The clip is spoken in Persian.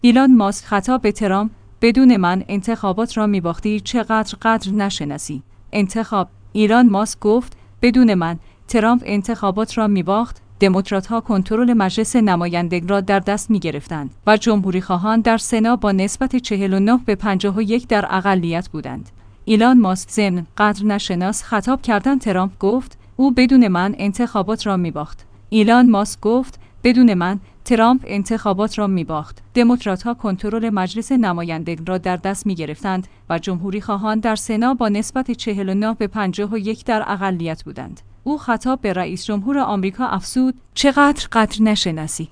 ایلان ماسک خطاب به ترامپ: بدون من انتخابات را می‌باختی، چقدر قدر نشناسی. انتخاب. ایلان ماسک گفت: بدون من ترامپ انتخابات را می‌باخت. دموکرات‌ها کنترل مجلس نمایندگان را در دست می‌گرفتند و جمهوری‌خواهان در سنا با نسبت 49 به 51 در اقلیت بودند. ایلان ماسک ضمن قدر نشناس خطاب کردن ترامپ گفت: او بدون من انتخابات را می‌باخت. ایلان ماسک گفت: بدون من ترامپ انتخابات را می‌باخت. دموکرات‌ها کنترل مجلس نمایندگان را در دست می‌گرفتند و جمهوری‌خواهان در سنا با نسبت 49 به 51 در اقلیت بودند. او خطاب به رئیس جمهور آمریکا افزود: چقدر قدر نشناسی.